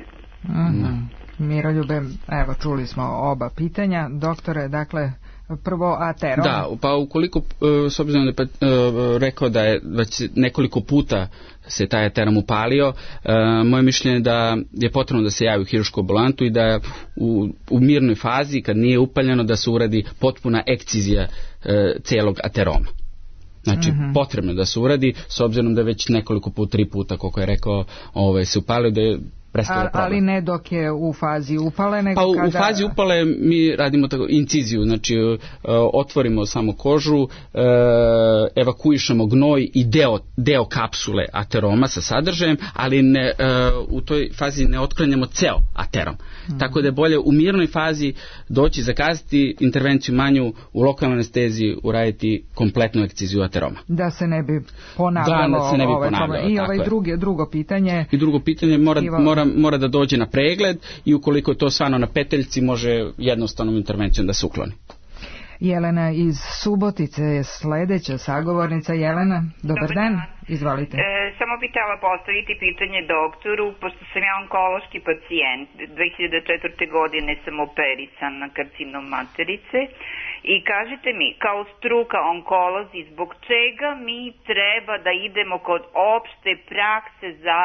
Miroljube, evo čuli smo oba pitanja. Doktore, dakle, prvo aterom. Da, pa ukoliko, s obzirom da je rekao da je već nekoliko puta se taj aterom upalio, moje mišljenje da je potrebno da se javi u hirušku ambulantu i da u mirnoj fazi, kad nije upaljeno, da se uradi potpuna ekcizija celog ateroma. Znači, potrebno da se uradi, s obzirom da je već nekoliko puta, 3 puta, koliko je rekao, se upalio, da je prestala problem. Ali ne dok je u fazi upale, nego pa kada... u fazi upale mi radimo tako inciziju, znači otvorimo samo kožu, evakuišemo gnoj i deo kapsule ateroma sa sadržajem, ali u toj fazi ne otklanjamo ceo aterom. Tako da je bolje u mirnoj fazi doći, zakazati intervenciju manju, u lokalnoj anesteziji uraditi kompletnu ekciziju ateroma. Da se ne bi ponavljalo. Da se ne bi ponavljalo. I drugo pitanje... I drugo pitanje mora da dođe na pregled i ukoliko je to stvarno na peteljci, može jednostavnom intervencijom da se ukloni. Jelena iz Subotice je sledeća sagovornica. Jelena, dobar dan, izvolite. Samo bih htjela postaviti pitanje doktoru, pošto sam ja onkološki pacijent. 2004. godine sam operisan na karcinom materice i kažite mi, kao struka onkolozi, zbog čega mi treba da idemo kod opšte prakse za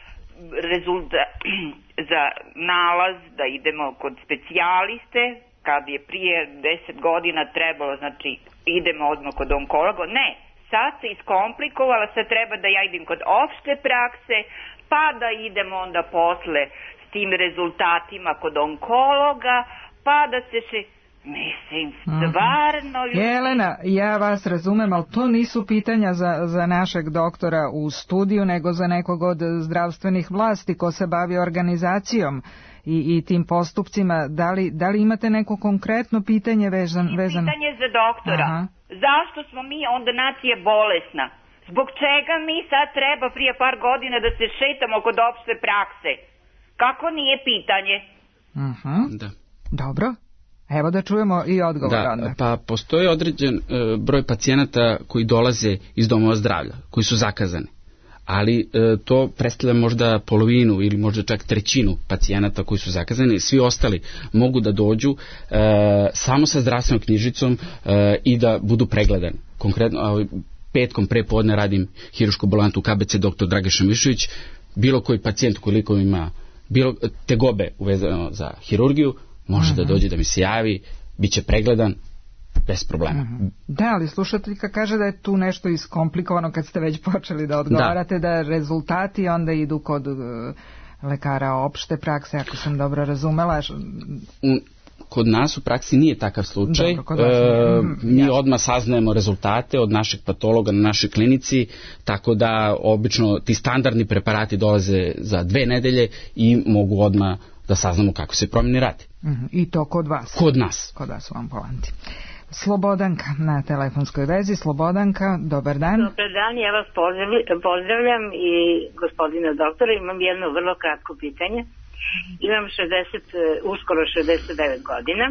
za nalaz, da idemo kod specijaliste, kad je prije 10 godina trebalo, znači idemo odmah kod onkologa. Ne, sad se iskomplikovala, sad treba da ja idem kod opšte prakse, pa da idem onda posle s tim rezultatima kod onkologa, pa da se mislim, stvarno... Jelena, ja vas razumem, ali to nisu pitanja za našeg doktora u studiju, nego za nekog od zdravstvenih vlasti ko se bavi organizacijom i tim postupcima. Da li imate neko konkretno pitanje vezano? Pitanje za doktora. Aha. Zašto smo mi onda nacija bolesna? Zbog čega mi sad treba prije par godina da se šetamo kod opšte prakse? Kako nije pitanje? Da. Dobro. Evo da čujemo i odgovor. Da, pa postoji određen broj pacijenata koji dolaze iz domova zdravlja, koji su zakazani. Ali to predstavlja možda polovinu ili možda čak trećinu pacijenata koji su zakazani. Svi ostali mogu da dođu samo sa zdravstvenom knjižicom i da budu pregledani. Konkretno, petkom prepodne radim hirušku ambulantu u KBC dr. Dragiša Mišović. Bilo koji pacijent koliko ima bilo tegobe uvezano za hirurgiju, može da dođe da mi se javi, bit će pregledan bez problema. Da, ali slušateljka kaže da je tu nešto iskomplikovano kad ste već počeli da odgovarate, da rezultati onda idu kod lekara opšte prakse, ako sam dobro razumela. Kod nas u praksi nije takav slučaj. Mi odmah saznajemo rezultate od našeg patologa na našoj klinici, tako da obično ti standardni preparati dolaze za 2 nedelje i mogu odmah da saznamo kako se promjeni radi. I to kod vas? Kod nas. Kod vas u ambulanti. Slobodanka na telefonskoj vezi. Slobodanka, dobar dan. Dobar dan, ja vas pozdravljam i gospodina doktora. Imam jedno vrlo kratko pitanje. Imam uskoro 69 godina.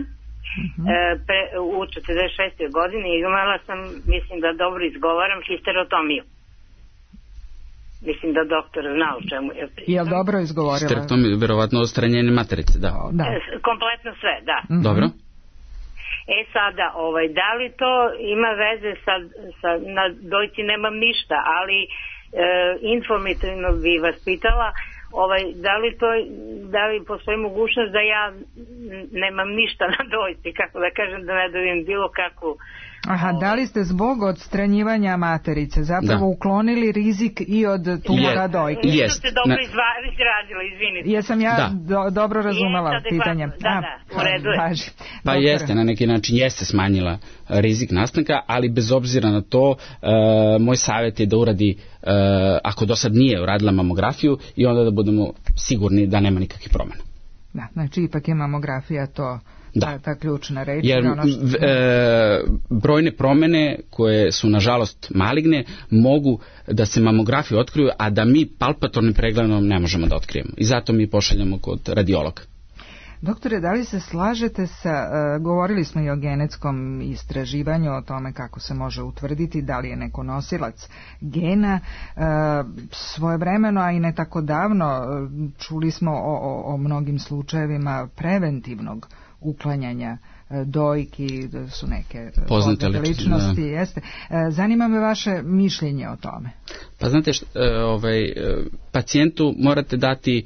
U 46. godini imala sam, mislim da dobro izgovaram, histerotomiju. Mislim da doktor zna o čemu je pričao. Jel dobro izgovorila? Histerotomiju, verovatno ostranjenje materice, da. Kompletno sve, da. Dobro. Sada, da li to ima veze sa na dojci nemam ništa, ali informativno bi vas pitala, da li to da li postoji mogućnost da ja nemam ništa na dojci, kako da kažem, da ne dobijem bilo kakvu. Aha, da li ste zbog odstranjivanja materice zapravo uklonili rizik i od tumora dojke? Nisu ste dobro izrazila, izvinite. Jesam ja dobro razumela pitanje? U redu je. Pa jeste, na neki način jeste smanjila rizik nastanka, ali bez obzira na to, moj savjet je da uradi, ako do sad nije uradila mamografiju, i onda da budemo sigurni da nema nikakvih promjena. Da, znači ipak je mamografija to... ta ključna reč. Jer brojne promjene koje su nažalost maligne mogu da se mamografiju otkriju, a da mi palpatornim pregledom ne možemo da otkrijemo. I zato mi pošaljamo kod radiologa. Doktore, da li se slažete sa, govorili smo i o genetskom istraživanju, o tome kako se može utvrditi da li je neko nosilac gena, svojevremeno, a i ne tako davno, čuli smo o mnogim slučajevima preventivnog uklanjanja dojki, da su neke poznate ličnosti. Jeste. Zanima me vaše mišljenje o tome. Pa znate, pacijentu morate dati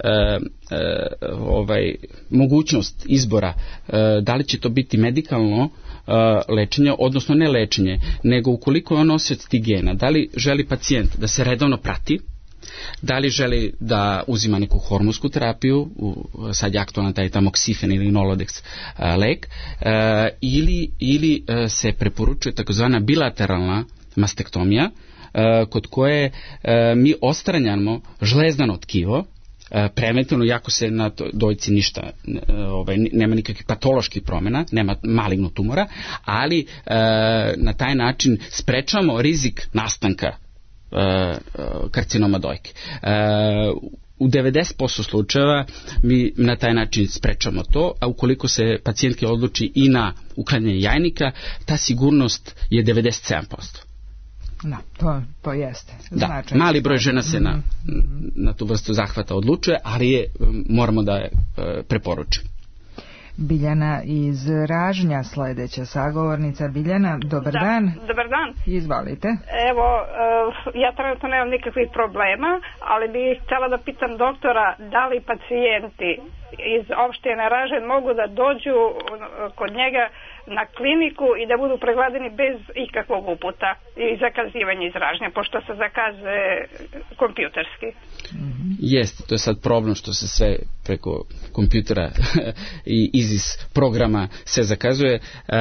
mogućnost izbora, da li će to biti medikalno lečenje, odnosno ne lečenje, nego ukoliko je on nosioc tih gena, da li želi pacijent da se redovno prati, da li želi da uzima neku hormonsku terapiju, sad je aktualan taj tamoksifen ili Nolodex lek, ili se preporučuje takozvana bilateralna mastektomija, kod koje mi odstranjamo žlezdano tkivo, preventivno, jako se na dojci ništa, nema nikakvih patoloških promjena, nema malignog tumora, ali na taj način sprečavamo rizik nastanka karcinoma dojke. U 90% slučajeva mi na taj način sprečamo to, a ukoliko se pacijentke odluči i na uklanjanje jajnika, ta sigurnost je 97%. Da, to jeste. Da, mali broj žena se na tu vrstu zahvata odlučuje, ali moramo da je preporučimo. Biljana iz Ražnja, sledeća sagovornica. Biljana, dobar dan. Dobar dan. Izvolite. Evo, ja trenutno nemam nikakvih problema, ali bih htjela da pitam doktora da li pacijenti iz opštine Ražanj mogu da dođu kod njega na kliniku i da budu pregledani bez ikakvog uputa i zakazivanja iz Ražnja, pošto se zakazuje kompjuterski. Jeste, to je sad problem što se sve preko kompjutera i iz programa se zakazuje.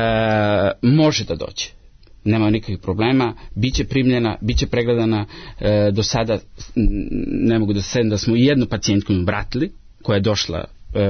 Može da dođe, nema nikakvih problema, bit će primljena, bit će pregledana. Do sada ne mogu da se sedim da smo i jednu pacijentku vratili koja je došla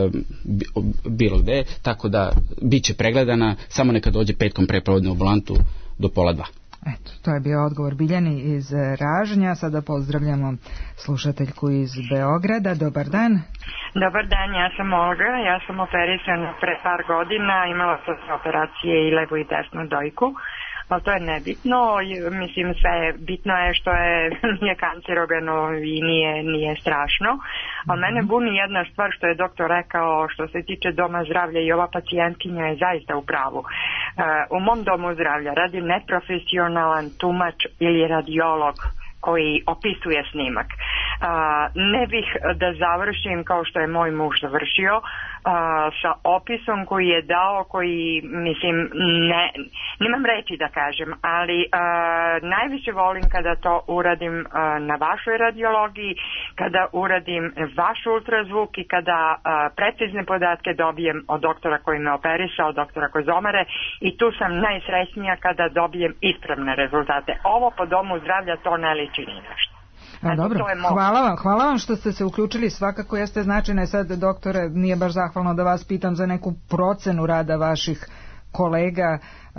bilo gde, tako da bit će pregledana, samo neka dođe petkom preporodne u ambulantu do 1:30. Eto, to je bio odgovor Biljani iz Ražnja. Sada pozdravljamo slušateljku iz Beograda. Dobar dan. Dobar dan, ja sam Olga, ja sam operisana pre par godina, imala sam operacije i levu i desnu dojku, ali to je nebitno, mislim sve bitno je što nije kancerogeno i nije strašno, ali mene buni jedna stvar što je doktor rekao što se tiče doma zdravlja i ova pacijentkinja je zaista u pravu. U mom domu zdravlja radi neprofesionalan tumač ili radiolog koji opisuje snimak. Ne bih da završim kao što je moj muž završio sa opisom koji je dao, koji mislim nemam reći da kažem, ali najviše volim kada to uradim na vašoj radiologiji, kada uradim vaš ultrazvuk i kada precizne podatke dobijem od doktora koji me operisao, doktora Kozomare, i tu sam najsrećnija kada dobijem ispravne rezultate. Ovo po domu zdravlja to ne liči ni nešto. Dobro, hvala vam što ste se uključili, svakako jeste značajno. Sad, doktore, nije baš zahvalno da vas pitam za neku procenu rada vaših kolega.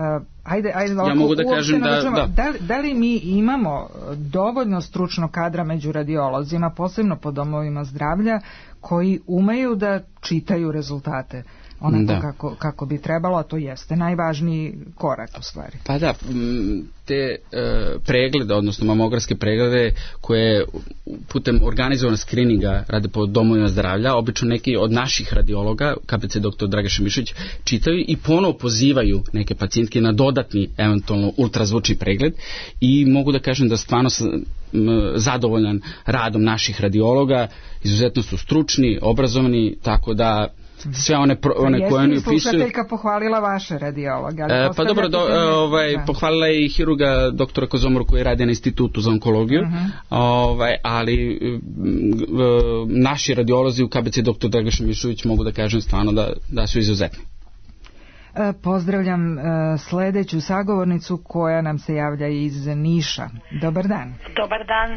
Ja mogu da kažem da li mi imamo dovoljno stručnog kadra među radiolozima, posebno po domovima zdravlja, koji umeju da čitaju rezultate onako kako bi trebalo, a to jeste najvažniji korak u stvari. Pa da, te preglede, odnosno mamografske preglede koje putem organizovanog skrininga rade po domovima zdravlja, obično neki od naših radiologa, KBC dr. Dragiša Mišović, čitaju i ponovo pozivaju neke pacijentke na dodatni, eventualno ultrazvučni pregled, i mogu da kažem da stvarno sam zadovoljan radom naših radiologa, izuzetno su stručni, obrazovani, tako da sve one koje oni upisuju. Jeste li slušateljka pohvalila vaše radiologa? Pa dobro, pohvalila je i hiruga doktora Kozomoru koji radi na institutu za onkologiju, ali naši radiolozi u KBC dr. Dragiša Mišović mogu da kažem stvarno da su izuzetni. Pozdravljam sledeću sagovornicu koja nam se javlja iz Niša. Dobar dan. Dobar dan.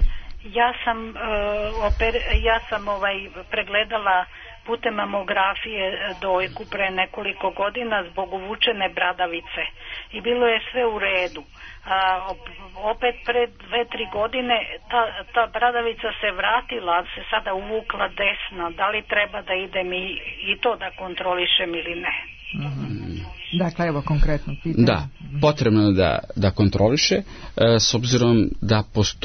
Ja sam pregledala putem mamografije dojku pre nekoliko godina zbog uvučene bradavice i bilo je sve u redu. Opet pre 2-3 godine ta bradavica se vratila, se sada uvukla desna. Da li treba da idem i to da kontrolišem ili ne? Dakle, evo konkretno pitanje. Da, potrebno je da kontroliše, s obzirom da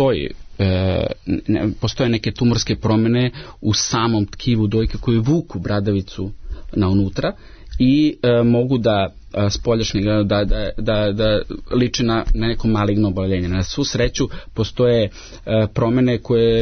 postoje neke tumorske promjene u samom tkivu dojke koje vuku bradavicu na unutra i mogu da spoljašnje da liče na neko maligno oboljenje. Na svu sreću postoje promjene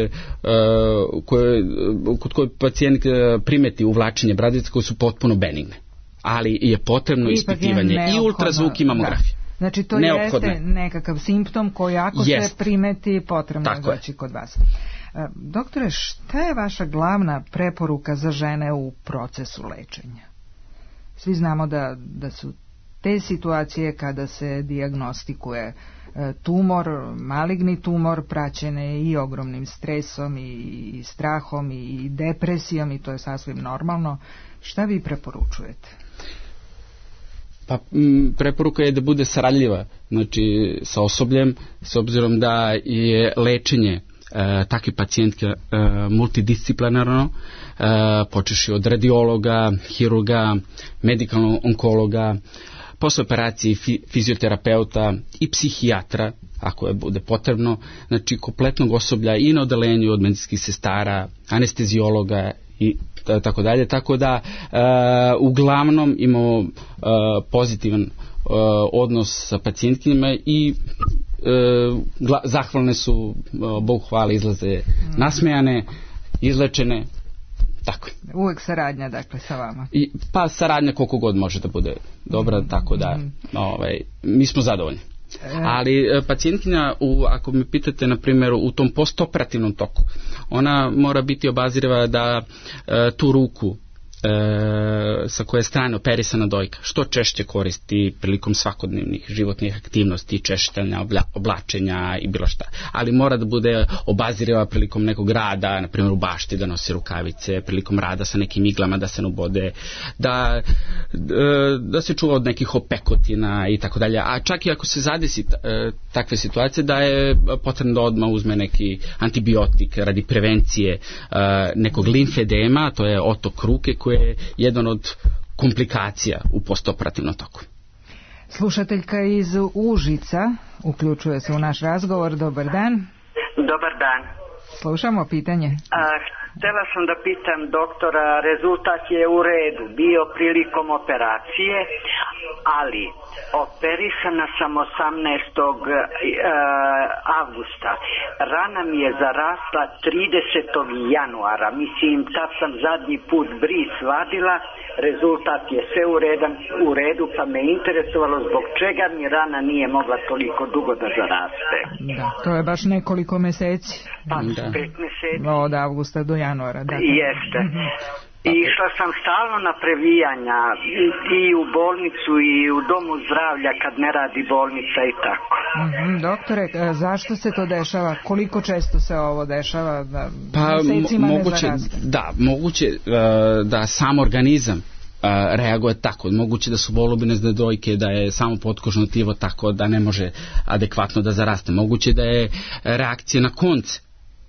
kod koje pacijent primeti uvlačenje bradavice koje su potpuno benigne, ali je potrebno ispitivanje i ultrazvuk i mamografija. Znači to jeste nekakav simptom koji ako se primeti potrebno je doći kod vas. Doktore, šta je vaša glavna preporuka za žene u procesu lečenja? Svi znamo da su te situacije kada se dijagnostikuje tumor, maligni tumor, praćene i ogromnim stresom i strahom i depresijom, i to je sasvim normalno. Šta vi preporučujete? Pa preporuka je da bude saradljiva, znači sa osobljem, s obzirom da je lečenje takve pacijentke multidisciplinarno, počeši od radiologa, hirurga, medikalnog onkologa, posle operacije fizioterapeuta i psihijatra, ako je bude potrebno, znači kompletnog osoblja i na odelenju od medicinskih sestara, anestezijologa i tako dalje, tako da uglavnom imamo pozitivan odnos sa pacijentkinjama i zahvalne su, Bog hvala, izlaze nasmejane, izlečene, tako. Uvek saradnja, dakle, sa vama. Pa saradnja koliko god može da bude dobra, tako da mi smo zadovoljni. Ali pacijentkinja, ako me pitate, na primjer, u tom postoperativnom toku, ona mora biti obaziriva da tu ruku sa koje strane operisana dojka što češće koristi prilikom svakodnevnih životnih aktivnosti, češljanja, oblačenja i bilo šta. Ali mora da bude obaziriva prilikom nekog rada, na primjer u bašti da nosi rukavice, prilikom rada sa nekim iglama da se ne ubode, da se čuva od nekih opekotina i tako dalje. A čak i ako se zadesi takve situacije, da je potrebno da odmah uzme neki antibiotik radi prevencije nekog limfedema, to je otok ruke koji je jedan od komplikacija u postoperativnom toku. Slušateljka iz Užica uključuje se u naš razgovor. Dobar dan. Dobar dan. Slušamo pitanje. Htela sam da pitam doktora, rezultat je u redu bio prilikom operacije, ali operisana sam 18. avgusta. Rana mi je zarasla 30. januara. Mislim, tad sam zadnji put bris vadila, rezultat je sve u redu, pa me interesovalo zbog čega mi rana nije mogla toliko dugo da zaraste. Da, to je baš nekoliko meseci. Pa, 5 meseci. Od avgusta do januara. Jeste. I išla sam stalno na previjanja i u bolnicu i u domu zdravlja kad ne radi bolnica i tako. Doktore, zašto se to dešava? Koliko često se ovo dešava? Pa moguće da sam organizam reaguje tako. Moguće da su volubinezne dojke, da je samo potkožno tkivo tako da ne može adekvatno da zaraste. Moguće da je reakcija na konce.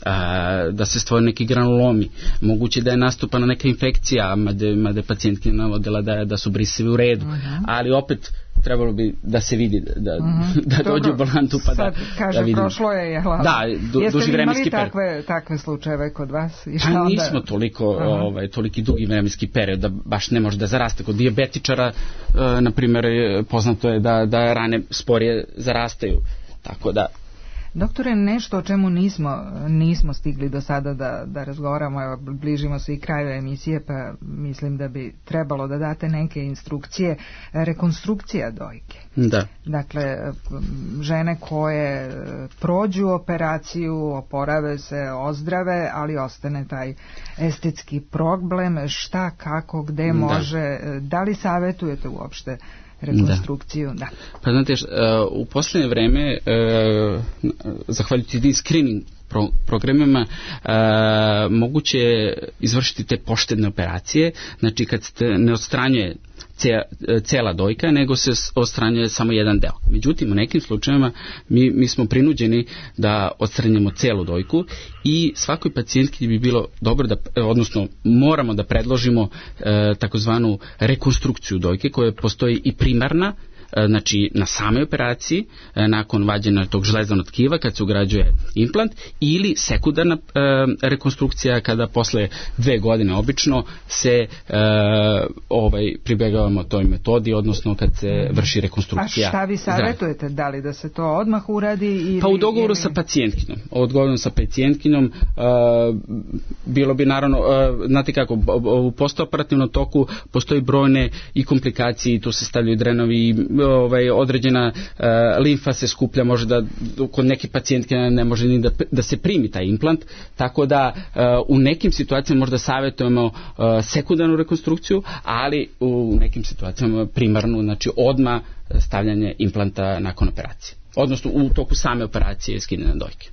da se stvore neki granulomi, moguće da je nastupana neka infekcija, mada je pacijentki navodila da su brisevi u redu, ali opet trebalo bi da se vidi, da dođe u balantu pa da vidimo. Prošlo je, duži vremenski period. Jeste li imali takve slučajeve kod vas? Pa nismo toliki dugi vremenski period da baš ne može da zaraste. Kod dijabetičara, na primjer, poznato je da rane sporije zarastaju, tako da. Doktore, nešto o čemu nismo stigli do sada da razgovaramo, evo, bližimo se i kraju emisije, pa mislim da bi trebalo da date neke instrukcije. Rekonstrukcija dojke. Da. Dakle, žene koje prođu operaciju, oporave se, ozdrave, ali ostane taj estetski problem, šta, kako, gde može, da li savjetujete uopšte rekonstrukciju? Da. Pa znate, u posljednje vreme, zahvaljujući tim screening programima, moguće je izvršiti te poštedne operacije, znači kad se ne odstranjuje cela dojka, nego se odstranjuje samo jedan deo. Međutim, u nekim slučajevima mi smo prinuđeni da odstranjujemo celu dojku i svakoj pacijentki bi bilo dobro odnosno moramo da predložimo takozvanu rekonstrukciju dojke koja postoji i primarna, znači na samoj operaciji nakon vađenja tog žlezanog tkiva kad se ugrađuje implant, ili sekundarna rekonstrukcija kada posle 2 godine obično se pribegavamo toj metodi, odnosno kad se vrši rekonstrukcija. A šta vi savjetujete? Da li da se to odmah uradi? Ili, pa u dogovoru sa pacijentkinom. Bilo bi naravno, znate kako, u postoperativnom toku postoji brojne i komplikacije i tu se stavljaju drenovi, određena limfa se skuplja, može da kod neke pacijentke ne može ni da se primi taj implant, tako da u nekim situacijama možda savjetujemo sekundarnu rekonstrukciju, ali u nekim situacijama primarnu, znači odmah stavljanje implanta nakon operacije, odnosno u toku same operacije skidanja dojke.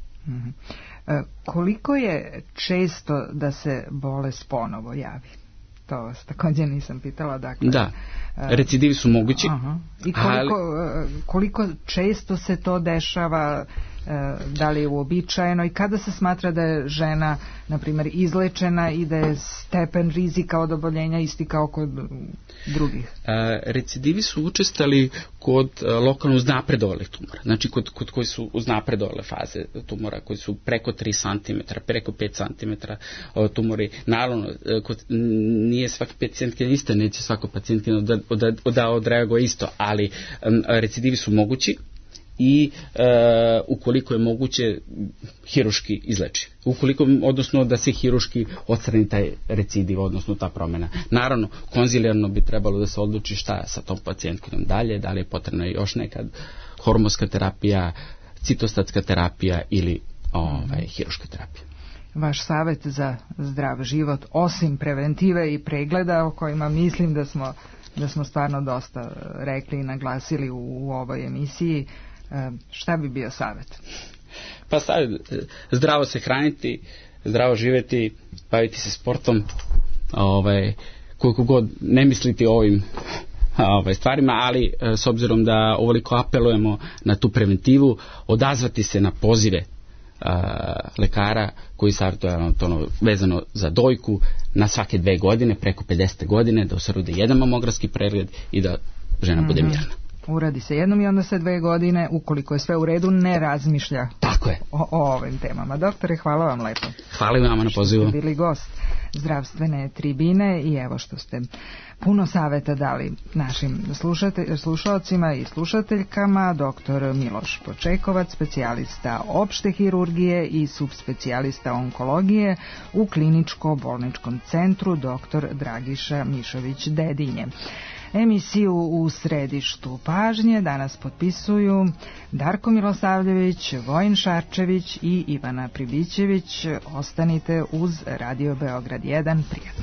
Koliko je često da se bolest ponovo javi? To vas također nisam pitala. Dakle, da, recidivi su mogući. I koliko često se to dešava, da li je uobičajeno i kada se smatra da je žena, na primjer, izlečena i da je stepen rizika od oboljenja isti kao kod drugih? Recidivi su učestali kod lokalno uznapredovale tumora, znači kod koji su uznapredovale faze tumora, koji su preko 3 cm, preko 5 cm tumori. Naravno, nije svaki pacijentkin isto, neće svako pacijentkin da odreaguje isto, ali recidivi su mogući i ukoliko je moguće hiruški izleči. Odnosno da se hiruški odstrani taj recidiv, odnosno ta promjena. Naravno, konzilijarno bi trebalo da se odluči šta sa tom pacijentkinom dalje, da li je potrebna još neka hormonska terapija, citostatska terapija ili hiruška terapija. Vaš savjet za zdrav život, osim preventive i pregleda o kojima mislim da smo stvarno dosta rekli i naglasili u ovoj emisiji, šta bi bio savjet? Pa savjet, zdravo se hraniti, zdravo živjeti, baviti se sportom, koliko god ne misliti o ovim stvarima, ali s obzirom da ovoliko apelujemo na tu preventivu, odazvati se na pozive lekara koji savjetuje vezano za dojku na svake 2 godine, preko 50 godine, da se uradi jedan mamografski pregled i da žena bude mirna. Uradi se jednom i onda se 2 godine, ukoliko je sve u redu, ne razmišlja o ovim temama. Doktore, hvala vam lepo. Hvala i vama na pozivu. Što ste bili gost zdravstvene tribine i evo što ste puno savjeta dali našim slušalcima i slušateljkama. Doktor Miloš Počekovac, specijalista opšte hirurgije i subspecijalista onkologije u kliničko-bolničkom centru Dr. Dragiša Mišović Dedinje. Emisiju u središtu pažnje danas potpisuju Darko Milosavljević, Vojin Šarčević i Ivana Pribićević. Ostanite uz Radio Beograd 1. Prijatno.